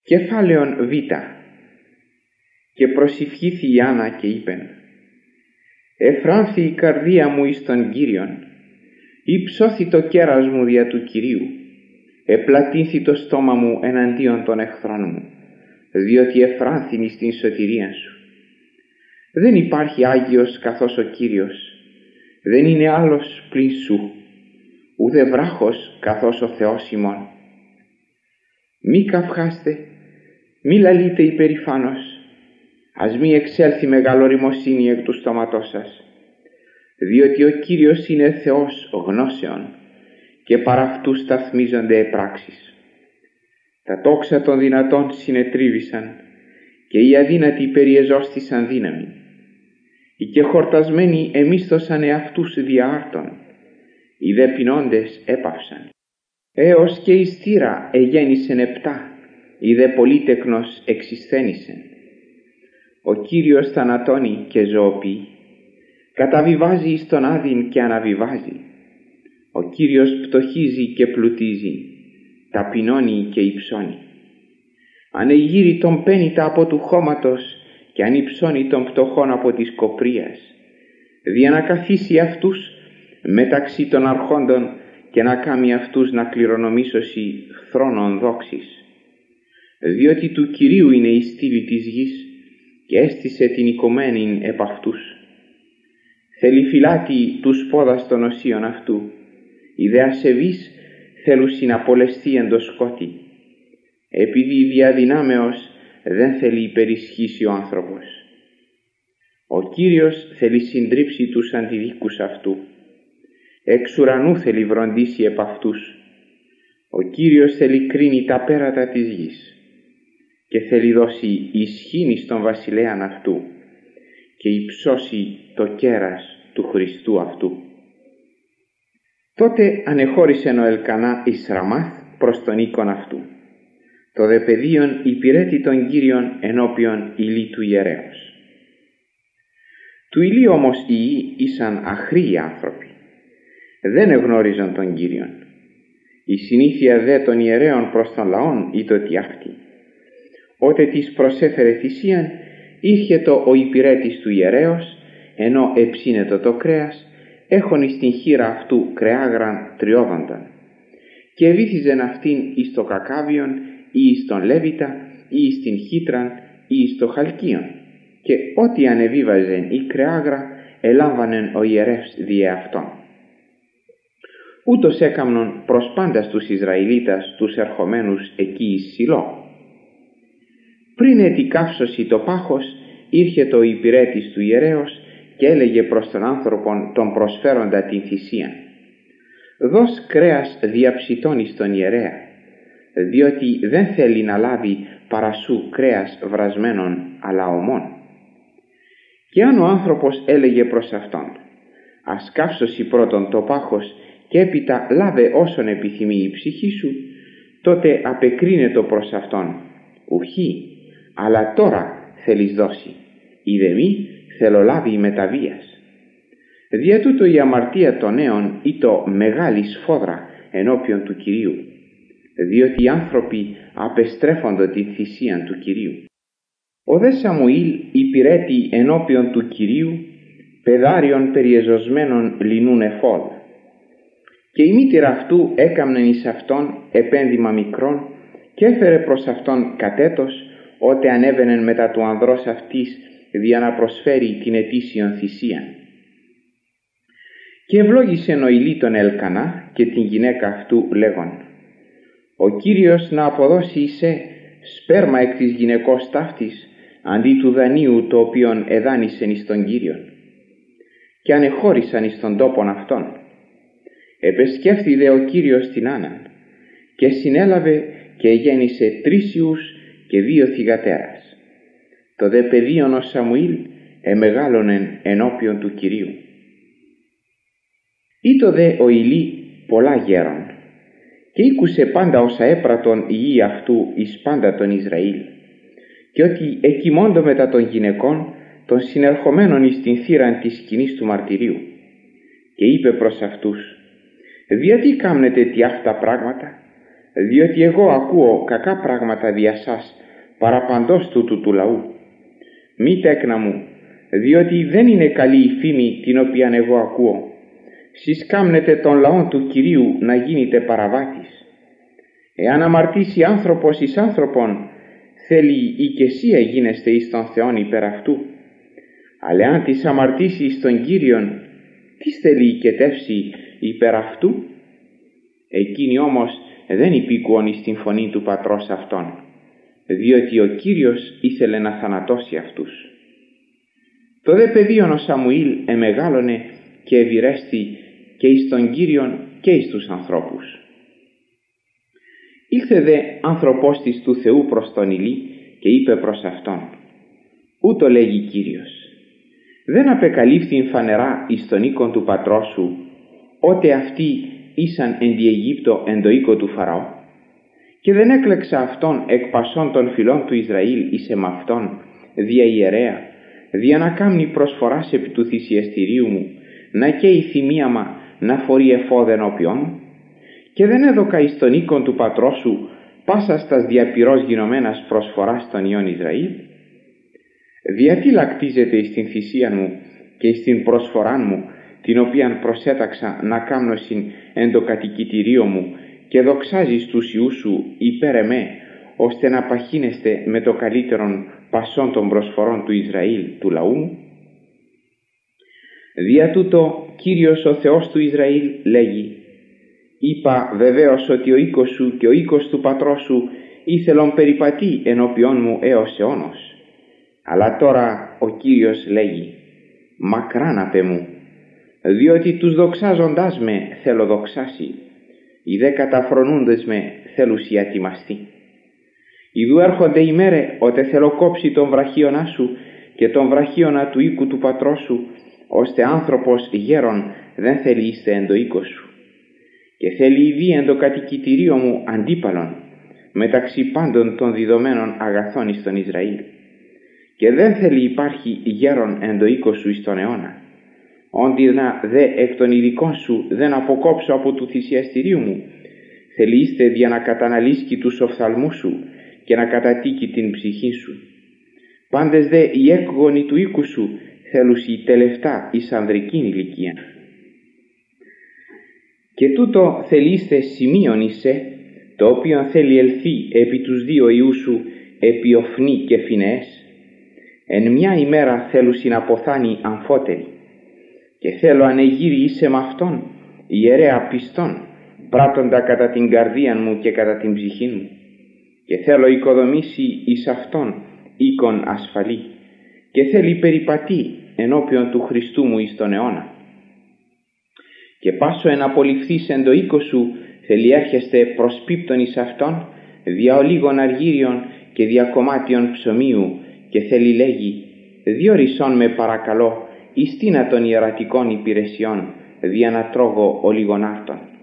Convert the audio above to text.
Κεφάλαιον Β. Και προσηυχήθη η Άννα και είπεν: «Εφράνθη η καρδία μου εις τον Κύριον, υψώθη το κέρας μου δια του Κυρίου, επλατύνθη το στόμα μου εναντίον των εχθρών μου, διότι εφράνθην εις την σωτηρία σου. Δεν υπάρχει Άγιος καθώς ο Κύριος, δεν είναι άλλος πλην σου, ουδε βράχος καθώς ο Θεός ημών. Μη καυχάστε, μη λαλείτε υπερηφάνως, ας μη εξέλθει μεγαλοριμοσύνη εκ του στόματός σας, διότι ο Κύριος είναι Θεός γνώσεων και παρά αυτού σταθμίζονται πράξεις. Τα τόξα των δυνατών συνετρίβησαν και οι αδύνατοι περιεζώστησαν δύναμη. Οι και χορτασμένοι εμίσθωσαν εαυτούς δια άρτων, οι δε πεινώντες έπαυσαν. Έως και η στήρα εγέννησεν 7, η δε πολύτεκνος εξισθένησεν. Ο Κύριος θανατώνει και ζωοποιεί, καταβιβάζει εις τον άδειν και αναβιβάζει. Ο Κύριος πτωχίζει και πλουτίζει, ταπεινώνει και υψώνει. Ανεγείρει τον πένητα από του χώματος και ανυψώνει τον πτωχόν από της κοπρίας, δια να καθίσει αυτούς μεταξύ των αρχόντων και να κάμει αυτούς να κληρονομήσωσι θρόνων δόξης. Διότι του Κυρίου είναι η στήλη της γης και έστησε την οικομένην επ' αυτούς. Θέλει φυλάτη τους πόδας των οσίων αυτού, οι δε ασεβείς θέλουσιν απολεστεί εν το σκότη, επειδή διαδυνάμεως δεν θέλει υπερισχύσει ο άνθρωπος. Ο Κύριος θέλει συντρίψει τους αντιδίκους αυτού, εξ ουρανού θέλει βροντίσει επ' αυτούς. Ο Κύριος θέλει κρίνει τα πέρατα της γης και θέλει δώσει ισχύν στον βασιλέαν αυτού και υψώσει το κέρας του Χριστού αυτού. Τότε ανεχώρησεν ο Ελκανά εις Ραμάθ προς τον οίκον αυτού. Το δε παιδίον υπηρέτη τον Κύριον ενώπιον Ηλί του ιερέως. Του Ηλί όμως οι ιοί ήσαν αχροί άνθρωποι, δεν εγνώριζαν τον Κύριον. Η συνήθεια δε των ιερέων προς τον λαόν ήτοτι αυτή. Ότε της προσέφερε θυσίαν, ήρχετο ο υπηρέτης του ιερέως, ενώ εψίνετο το κρέας, έχων εις την χείρα αυτού κρεάγραν τριώδονταν, και βύθιζεν αυτήν εις το κακάβιον ή εις τον Λέβητα ή εις την χύτραν ή εις το χαλκίον, και ό,τι ανεβίβαζεν η κρεάγρα ελάμβανεν ο ιερεύς διε αυτόν. Ούτως έκαμνον προς πάντας τους Ισραηλίτας τους ερχομένους εκεί εις Σιλώ. Πριν ετικαύσωση το πάχος, ήρχετο ο υπηρέτης του ιερέως και έλεγε προς τον άνθρωπον τον προσφέροντα την θυσίαν: «Δώσ' κρέας διαψητών εις τον ιερέα, διότι δεν θέλει να λάβει παρά σου κρέας βρασμένον αλλά ομών». Και αν ο άνθρωπος έλεγε προς αυτόν: «Ας καύσωση πρώτον το πάχος και έπειτα λάβε όσον επιθυμεί η ψυχή σου», τότε απεκρίνετο προς αυτόν: «Ουχή, αλλά τώρα θέλεις δώσει, είδε μη θέλω λάβει μεταβίας». Δια τούτο η αμαρτία των νέων ήτο μεγάλη σφόδρα ενώπιον του Κυρίου, διότι οι άνθρωποι απεστρέφοντο τη θυσίαν του Κυρίου. Ο δε Σαμουήλ υπηρέτη ενώπιον του Κυρίου παιδάριον περιεζωσμένων λινούν εφόδ, και η μήτηρα αυτού έκαμνεν εις αυτόν επένδυμα μικρόν και έφερε προς αυτόν κατέτος, ότε ανέβαινεν μετά του ανδρός αυτής δια να προσφέρει την ετήσιον θυσίαν. Και ευλόγησεν ο Ηλί τον Ελκανά και την γυναίκα αυτού λέγον: «Ο Κύριος να αποδώσει εισέ σπέρμα εκ της γυναικός ταύτης αντί του δανείου το οποίον εδάνησεν εις τον Κύριον». Και ανεχώρησαν εις τον τόπον αυτόν. Επεσκέφθη δε ο Κύριος την Άνναν και συνέλαβε και γέννησε 3 υιούς και 2 θυγατέρας. Το δε παιδίον ο Σαμουήλ εμεγάλωνεν ενώπιον του Κυρίου. Ήτο δε ο Ηλί πολλά γέρον και ήκουσε πάντα όσα έπρατον η γη αυτού εις πάντα τον Ισραήλ, και ότι εκοιμώντο μετά των γυναικών των συνερχομένων εις την θύραν της σκηνής του μαρτυρίου, και είπε προς αυτούς: «Γιατί κάμνετε τι αυτά πράγματα, διότι εγώ ακούω κακά πράγματα δια σας παραπαντός τούτου του λαού. Μη τέκνα μου, διότι δεν είναι καλή η φήμη την οποία εγώ ακούω. Σεις κάμνετε τον λαόν του Κυρίου να γίνετε παραβάτης. Εάν αμαρτήσει άνθρωπος εις άνθρωπον, θέλει οικεσία γίνεστε εις τον Θεόν υπέρ αυτού. Αλλά αν της αμαρτήσει εις τον Κύριον, τι θέλει οικετεύσει υπέρ αυτού? Εκείνοι όμως δεν υπήκουον εις την φωνή του πατρός αυτών, διότι ο Κύριος ήθελε να θανατώσει αυτούς. Το δε παιδίον ο Σαμουήλ εμεγάλωνε και ευηρέστη και εις τον Κύριον και εις τους ανθρώπους. Ήλθε δε άνθρωπος της του Θεού προς τον Ηλί και είπε προς αυτόν: ούτω λέγει Κύριος, δεν απεκαλύφθην φανερά εις τον οίκον του πατρός σου, ότε αυτοί ήσαν εν τη Αιγύπτο εν το οίκο του Φαραώ, και δεν έκλεξα αυτόν εκ πασών των φυλών του Ισραήλ εις εμαυτόν δια ιερέα, δια να κάμνει προσφοράς επί του θυσιαστηρίου μου, να καίει θυμίαμα, να φορεί εφόδεν όποιον, και δεν έδωκα εις τον οίκον του πατρός σου πάσα στας διαπυρός γινωμένας προσφοράς των ιών Ισραήλ? Γιατί λακτίζεται εις την θυσία μου και εις την προσφοράν μου, την οποίαν προσέταξα να κάμνωσιν εν το κατοικητηρίο μου, και δοξάζεις τους ιούς σου υπέρ εμέ, ώστε να παχύνεστε με το καλύτερον πασών των προσφορών του Ισραήλ, του λαού μου? Δια τούτο Κύριος ο Θεός του Ισραήλ λέγει: είπα βεβαίως ότι ο οίκος σου και ο οίκος του πατρός σου ήθελον περιπατεί ενώπιόν μου έως αιώνος. Αλλά τώρα ο Κύριος λέγει: μακράν απ' εμού, διότι τους δοξάζοντάς με θέλω δοξάσει, οι δε καταφρονούντες με θέλουσι ατιμαστεί. Ιδού έρχονται οι μέρε ότε θέλω κόψει τον βραχίωνα σου και τον βραχίωνα του οίκου του πατρός σου, ώστε άνθρωπος γέρον δεν θέλει είστε εν το οίκο σου. Και θέλει ήδη εν το κατοικητηρίο μου αντίπαλον μεταξύ πάντων των διδομένων αγαθών εις τον Ισραήλ. Και δεν θέλει υπάρχει γέρον εν το οίκο σου εις τον αιώνα. Όντι να δε εκ των ειδικών σου δεν αποκόψω από του θυσιαστηρίου μου, θέλει είστε δια να καταναλύσκει τους οφθαλμούς σου και να κατατίκει την ψυχή σου. Πάντες δε οι έκγονοι του οίκου σου θέλουσι τελευτά εις ανδρικήν ηλικία. Και τούτο θελείστε σημείων εισέ, το οποίο θέλει ελθεί επί τους δύο ιούς σου επί οφνή και φινές. Εν μια ημέρα θέλουσι να αποθάνει αμφότεροι. Και θέλω ανεγύρι είσαι με αυτόν, ιερέα πιστόν, πράττοντα κατά την καρδία μου και κατά την ψυχή μου. Και θέλω οικοδομήσει εις αυτόν οίκον ασφαλή, και θέλει περιπατεί ενώπιον του Χριστού μου εις τον αιώνα. Και πάσο εν απολυφθείς εν το οίκο σου, θέλει έρχεστε προσπίπτον εις αυτόν, δια ολίγων αργύριων και δια κομμάτιων ψωμίου, και θέλει λέγει: διόρισον με παρακαλώ εις τίνα των ιερατικών υπηρεσιών, δια να τρώγω ολίγων άρτων.